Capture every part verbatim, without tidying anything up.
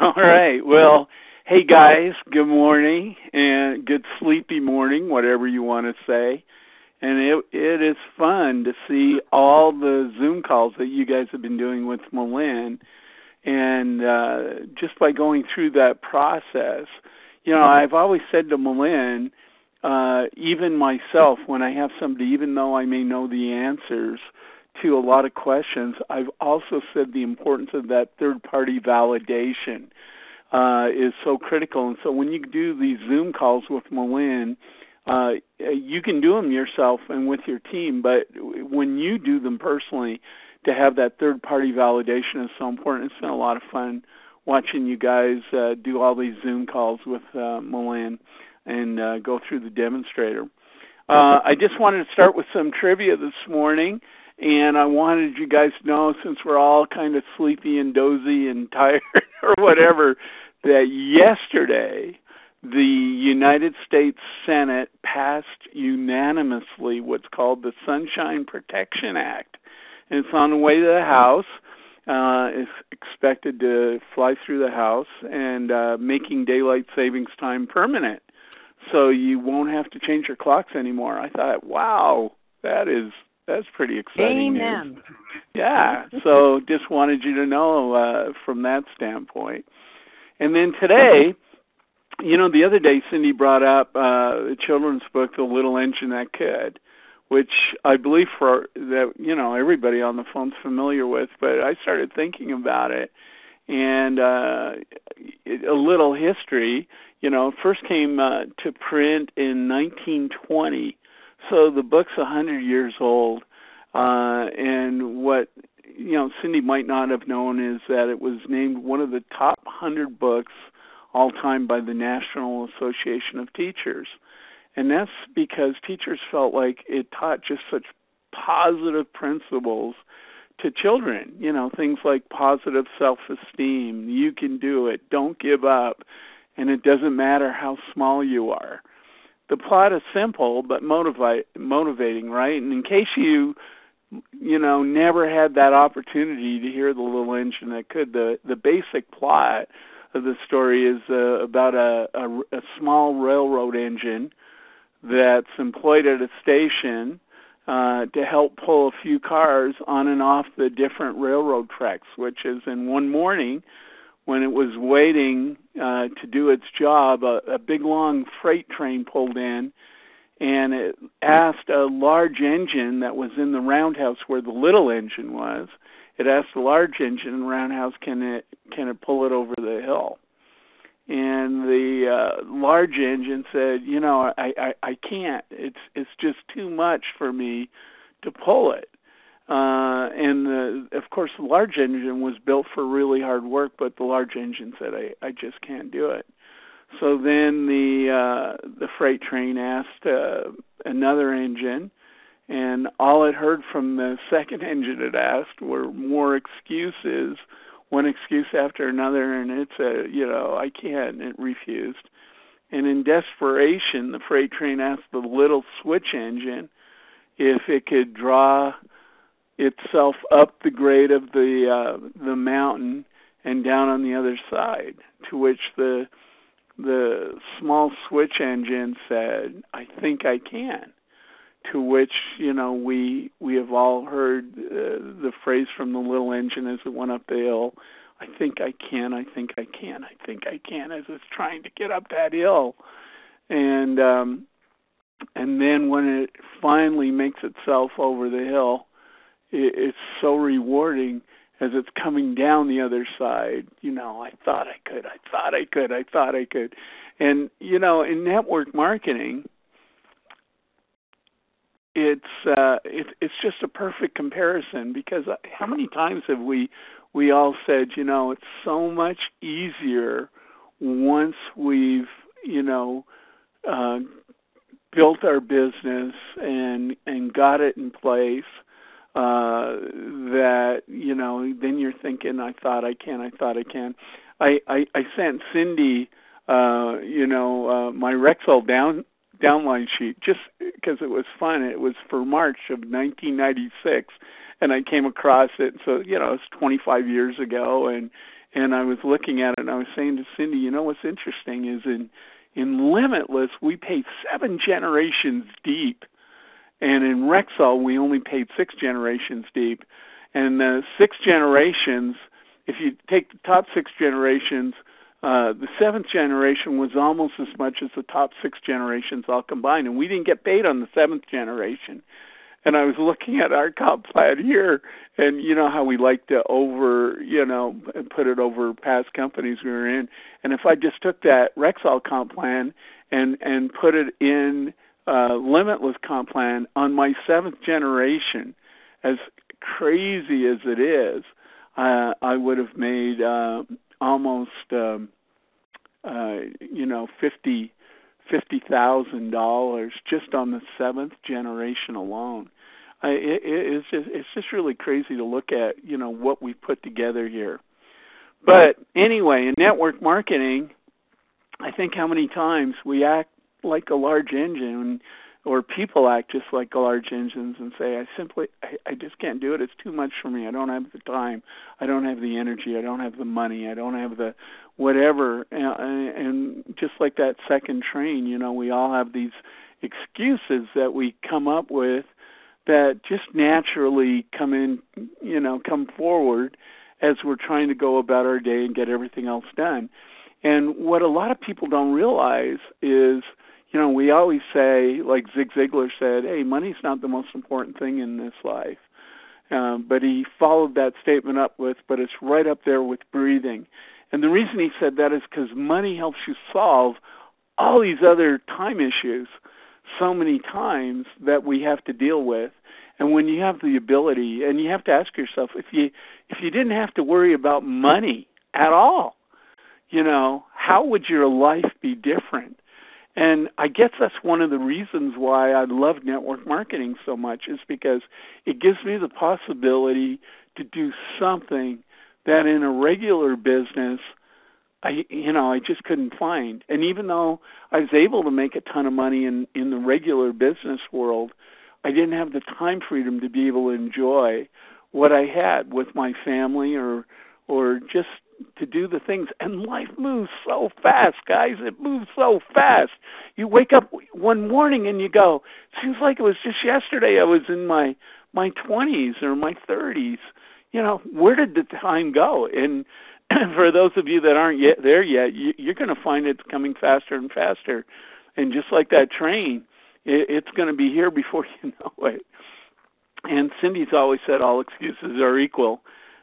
All right. Well, hey guys, good morning and good sleepy morning, whatever you want to say. And it it is fun to see all the Zoom calls that you guys have been doing with Malin. And uh, just by going through that process, you know, I've always said to Malin, uh, even myself, when I have somebody, even though I may know the answers to a lot of questions, I've also said the importance of that third-party validation uh, is so critical. And so when you do these Zoom calls with Malin, uh, you can do them yourself and with your team, but when you do them personally, to have that third-party validation is so important. It's been a lot of fun watching you guys uh, do all these Zoom calls with uh, Malin and uh, go through the demonstrator. Uh, I just wanted to start with some trivia this morning, and I wanted you guys to know, since we're all kind of sleepy and dozy and tired or whatever, that yesterday the United States Senate passed unanimously what's called the Sunshine Protection Act. And it's on the way to the House. Uh, it's expected to fly through the House and uh, making daylight savings time permanent. So you won't have to change your clocks anymore. I thought, wow, that is that's pretty exciting Amen. news. Yeah, so just wanted you to know uh, from that standpoint. And then today, you know, the other day Cindy brought up uh, the children's book, The Little Engine That Could, which I believe for that, you know, everybody on the phone's familiar with, but I started thinking about it, and uh, a little history. You know, it first came uh, to print in nineteen twenty, so the book's one hundred years old, uh, and what, you know, Cindy might not have known is that it was named one of the top one hundred books all time by the National Association of Teachers. And that's because teachers felt like it taught just such positive principles to children, you know, things like positive self-esteem, you can do it, don't give up, and it doesn't matter how small you are. The plot is simple but motivate, motivating, right? And in case you, you know, never had that opportunity to hear The Little Engine That Could, the, the basic plot of the story is uh, about a, a, a small railroad engine that's employed at a station uh, to help pull a few cars on and off the different railroad tracks, which is in one morning when it was waiting uh, to do its job, a, a big long freight train pulled in, and it asked a large engine that was in the roundhouse where the little engine was, it asked the large engine in the roundhouse, can it, can it pull it over the hill? And the uh, large engine said, you know, I, I, I can't. It's it's just too much for me to pull it. Uh, and the, of course, the large engine was built for really hard work, but the large engine said, I, I just can't do it. So then the uh, the freight train asked uh, another engine, and all it heard from the second engine it asked were more excuses, one excuse after another, and it said, you know, I can't, and it refused. And in desperation, the freight train asked the little switch engine if it could draw itself up the grade of the uh, the mountain and down on the other side, to which the the small switch engine said, I think I can. To which, you know, we we have all heard uh, the phrase from the little engine as it went up the hill, I think I can, I think I can, I think I can, as it's trying to get up that hill. And um, and then when it finally makes itself over the hill, it, it's so rewarding as it's coming down the other side. You know, I thought I could, I thought I could, I thought I could. And, you know, in network marketing, it's uh, it, it's just a perfect comparison, because how many times have we we all said, you know, it's so much easier once we've, you know, uh, built our business and and got it in place, uh, that, you know, then you're thinking, I thought I can, I thought I can. I, I, I sent Cindy, uh, you know, uh, my Rexall down downline sheet just because it was fun. It was for March of nineteen ninety-six, and I came across it. So, you know, it's twenty-five years ago, and And I was looking at it, and I was saying to Cindy, you know what's interesting is in in Limitless, we paid seven generations deep. And in Rexall, we only paid six generations deep. And the six generations, if you take the top six generations, uh, the seventh generation was almost as much as the top six generations all combined. And we didn't get paid on the seventh generation. And I was looking at our comp plan here, and you know how we like to over, you know, put it over past companies we were in. And if I just took that Rexall comp plan and, and put it in uh, Limitless comp plan on my seventh generation, as crazy as it is, uh, I would have made uh, almost, um, uh, you know, fifty. fifty thousand dollars just on the seventh generation alone. I, it, it's just it's just really crazy to look at, you know, what we put together here. But anyway, in network marketing, I think how many times we act like a large engine, or people act just like large engines and say, I simply, I, I just can't do it. It's too much for me. I don't have the time. I don't have the energy. I don't have the money. I don't have the whatever. And, and just like that second train, you know, we all have these excuses that we come up with that just naturally come in, you know, come forward as we're trying to go about our day and get everything else done. And what a lot of people don't realize is, you know, we always say, like Zig Ziglar said, hey, money's not the most important thing in this life. Um, but he followed that statement up with, but it's right up there with breathing. And the reason he said that is because money helps you solve all these other time issues so many times that we have to deal with. And when you have the ability, and you have to ask yourself, if you if you didn't have to worry about money at all, you know, how would your life be different? And I guess that's one of the reasons why I love network marketing so much, is because it gives me the possibility to do something that in a regular business, I you know, I just couldn't find. And even though I was able to make a ton of money in, in the regular business world, I didn't have the time freedom to be able to enjoy what I had with my family, or or just to do the things. And life moves so fast, guys. It moves so fast. You wake up one morning and you go, seems like it was just yesterday I was in my my twenties or my thirties. You know, where did the time go? And for those of you that aren't yet there yet, you, you're going to find it's coming faster and faster. And just like that train, it, it's going to be here before you know it. And Cindy's always said all excuses are equal.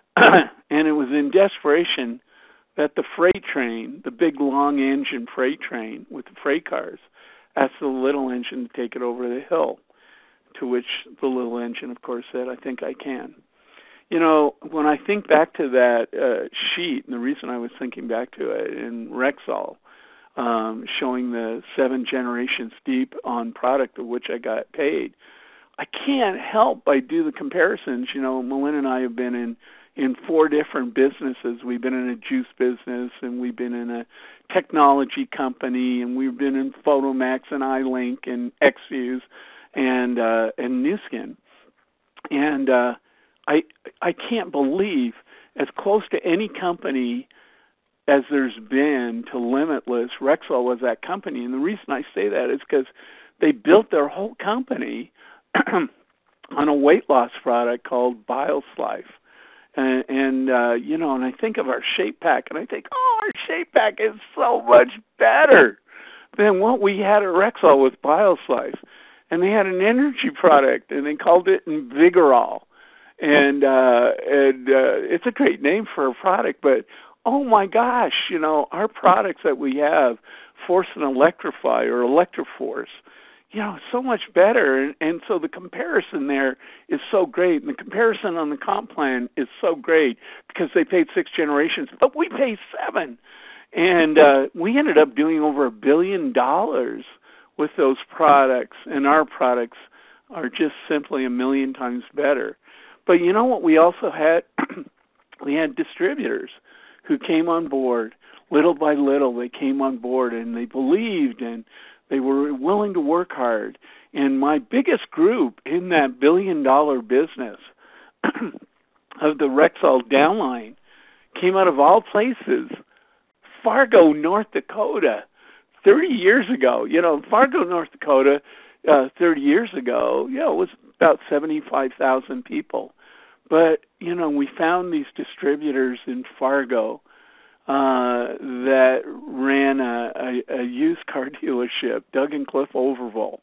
And it was in desperation that the freight train, the big long engine freight train with the freight cars, asked the little engine to take it over the hill, to which the little engine, of course, said, I think I can. You know, when I think back to that uh, sheet, and the reason I was thinking back to it in Rexall, um, showing the seven generations deep on product of which I got paid, I can't help but do the comparisons. You know, Melinda and I have been in in four different businesses. We've been in a juice business, and we've been in a technology company, and we've been in Photomax and iLink and XFuse and uh, and Nu Skin. And uh, I I can't believe, as close to any company as there's been to Limitless, Rexall was that company. And the reason I say that is because they built their whole company on a weight loss product called BioSlife. And, and uh, you know, and I think of our Shape Pack, and I think, oh, our Shape Pack is so much better than what we had at Rexall with BioSlife. And they had an energy product, and they called it Invigorol. And uh, and uh, it's a great name for a product, but oh my gosh, you know, our products that we have, Force and Electrify or Electroforce, you know, so much better. And, and so the comparison there is so great. And the comparison on the comp plan is so great because they paid six generations, but we pay seven. And uh, we ended up doing over a billion dollars with those products. And our products are just simply a million times better. But you know what we also had? We had distributors who came on board. Little by little, they came on board, and they believed, and they were willing to work hard. And my biggest group in that billion-dollar business of the Rexall downline came out of all places, Fargo, North Dakota, thirty years ago. You know, Fargo, North Dakota, uh, thirty years ago, you know, it was about seventy-five thousand people. But, you know, we found these distributors in Fargo uh, that ran a, a, a used car dealership, Doug and Cliff Overville.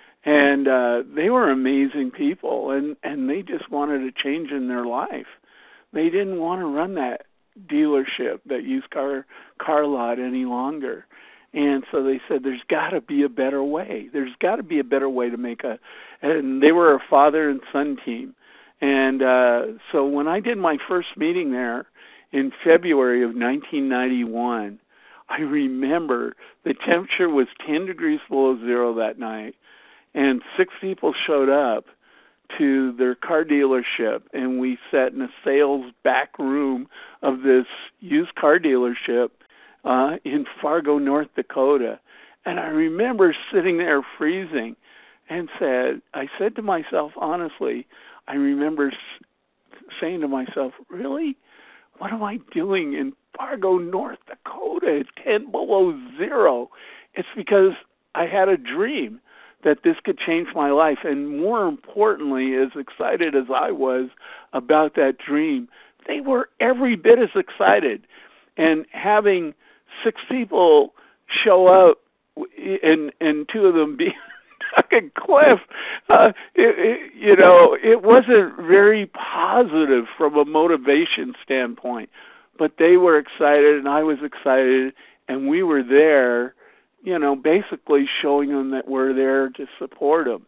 And uh, they were amazing people, and, and they just wanted a change in their life. They didn't want to run that dealership, that used car car lot any longer. And so they said, there's got to be a better way. There's got to be a better way to make a, and they were a father and son team. And uh, so when I did my first meeting there in February of nineteen ninety-one, I remember the temperature was ten degrees below zero that night, and six people showed up to their car dealership, and we sat in a sales back room of this used car dealership uh, in Fargo, North Dakota. And I remember sitting there freezing and said, I said to myself, honestly, I remember saying to myself, really? What am I doing in Fargo, North Dakota at ten below zero? It's because I had a dream that this could change my life. And more importantly, as excited as I was about that dream, they were every bit as excited. And having six people show up, and, and two of them being Doug and Cliff, uh, it, it, you know, it wasn't very positive from a motivation standpoint, but they were excited and I was excited, and we were there, you know, basically showing them that we're there to support them.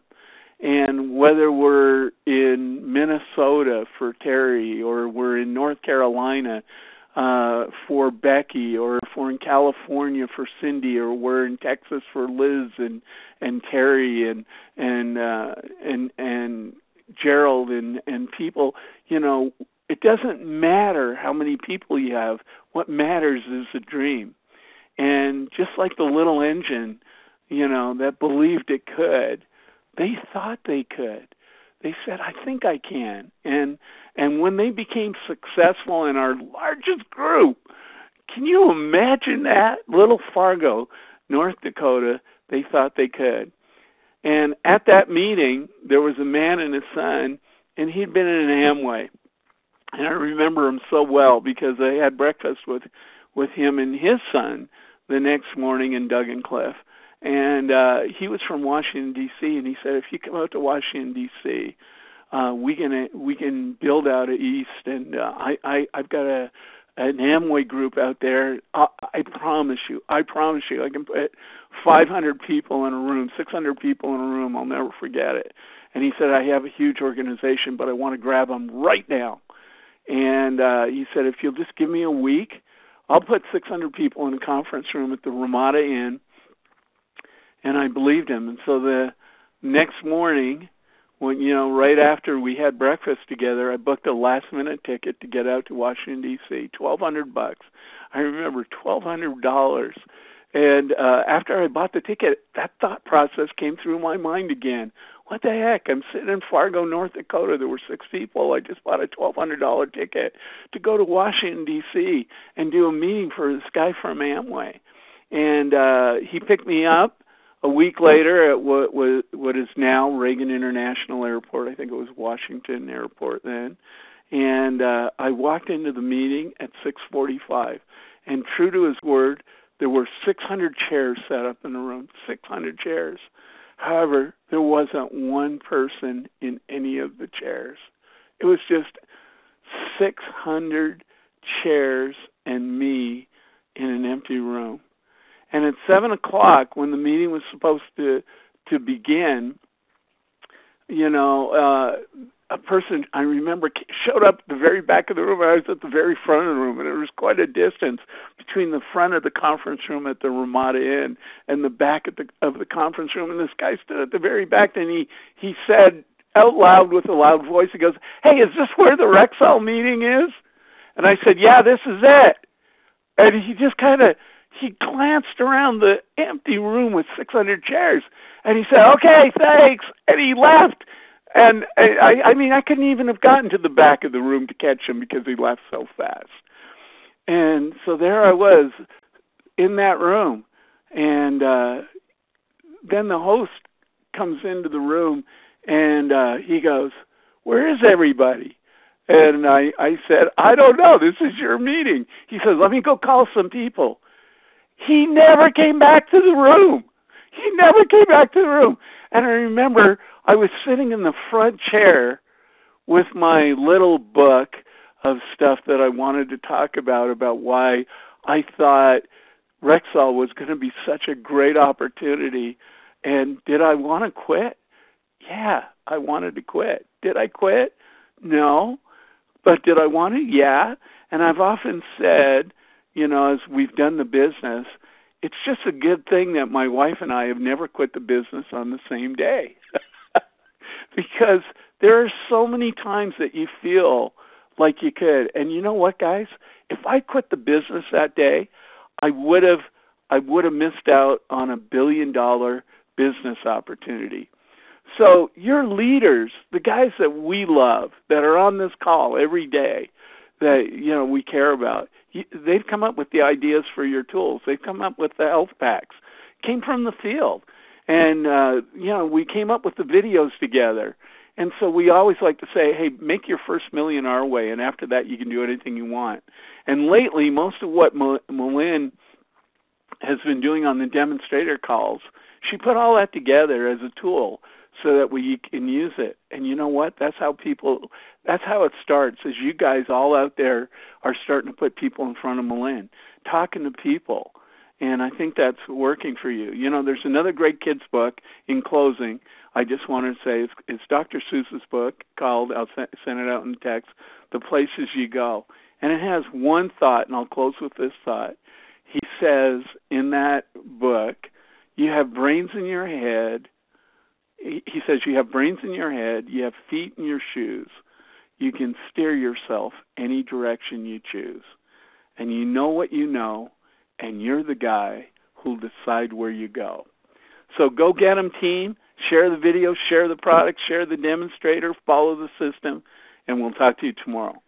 And whether we're in Minnesota for Terry, or we're in North Carolina uh, for Becky, or if we're in California for Cindy, or we're in Texas for Liz and and Terry and and uh, and and Gerald and and people, you know, it doesn't matter how many people you have. What matters is the dream. And just like the little engine, you know, that believed it could, they thought they could. They said, I think I can. And and when they became successful in our largest group, can you imagine that? Little Fargo, North Dakota, they thought they could. And at that meeting, there was a man and his son, and he'd been in an Amway. And I remember him so well because I had breakfast with, with him and his son the next morning in Doug and Cliff. And uh, he was from Washington, D C, and he said, if you come out to Washington, D C, uh, we can we can build out east, and uh, I, I, I've got a an Amway group out there. I, I promise you, I promise you, I can put five hundred people in a room, six hundred people in a room. I'll never forget it. And he said, I have a huge organization, but I want to grab them right now. And uh, he said, if you'll just give me a week, I'll put six hundred people in a conference room at the Ramada Inn. And I believed him. And so the next morning, when, you know, right after we had breakfast together, I booked a last-minute ticket to get out to Washington, D C, twelve hundred bucks. I remember twelve hundred dollars. And uh, after I bought the ticket, that thought process came through my mind again. What the heck? I'm sitting in Fargo, North Dakota. There were six people. I just bought a twelve hundred dollars ticket to go to Washington, D C, and do a meeting for this guy from Amway. And uh, he picked me up a week later at what, what, what is now Reagan International Airport. I think it was Washington Airport then. And uh, I walked into the meeting at six forty-five. And true to his word, there were six hundred chairs set up in the room, six hundred chairs. However, there wasn't one person in any of the chairs. It was just six hundred chairs and me in an empty room. And at seven o'clock, when the meeting was supposed to to begin, you know, uh, a person, I remember, showed up at the very back of the room. I was at the very front of the room, and there was quite a distance between the front of the conference room at the Ramada Inn and the back of the, of the conference room. And this guy stood at the very back, and he, he said out loud with a loud voice, he goes, hey, is this where the Rexall meeting is? And I said, yeah, this is it. And he just kind of, he glanced around the empty room with six hundred chairs, and he said, okay, thanks, and he left. And I, I mean, I couldn't even have gotten to the back of the room to catch him because he left so fast. And so there I was in that room. And uh, then the host comes into the room, and uh, he goes, "Where is everybody?" And I, I said, "I don't know. This is your meeting." He says, "Let me go call some people." He never came back to the room. He never came back to the room. And I remember I was sitting in the front chair with my little book of stuff that I wanted to talk about, about why I thought Rexall was going to be such a great opportunity. And did I want to quit? Yeah, I wanted to quit. Did I quit? No. But did I want to? Yeah. And I've often said, you know, as we've done the business, it's just a good thing that my wife and I have never quit the business on the same day. Because there are so many times that you feel like you could. And you know what, guys? If I quit the business that day, I would have I would have missed out on a billion dollar business opportunity. So your leaders, the guys that we love, that are on this call every day, that you know we care about, they've come up with the ideas for your tools. They've come up with the health packs. Came from the field. And, uh, you know, we came up with the videos together. And so we always like to say, hey, make your first million our way, and after that you can do anything you want. And lately, most of what Malin has been doing on the demonstrator calls, she put all that together as a tool so that we can use it. And you know what? That's how people, that's how it starts, is you guys all out there are starting to put people in front of Malin, talking to people. And I think that's working for you. You know, there's another great kids book in closing. I just wanted to say it's, it's Doctor Seuss's book called, I'll send it out in text, The Places You Go. And it has one thought, and I'll close with this thought. He says in that book, you have brains in your head. He says you have brains in your head, you have feet in your shoes. You can steer yourself any direction you choose. And you know what you know, and you're the guy who'll decide where you go. So go get them, team. Share the video, share the product, share the demonstrator, follow the system, and we'll talk to you tomorrow.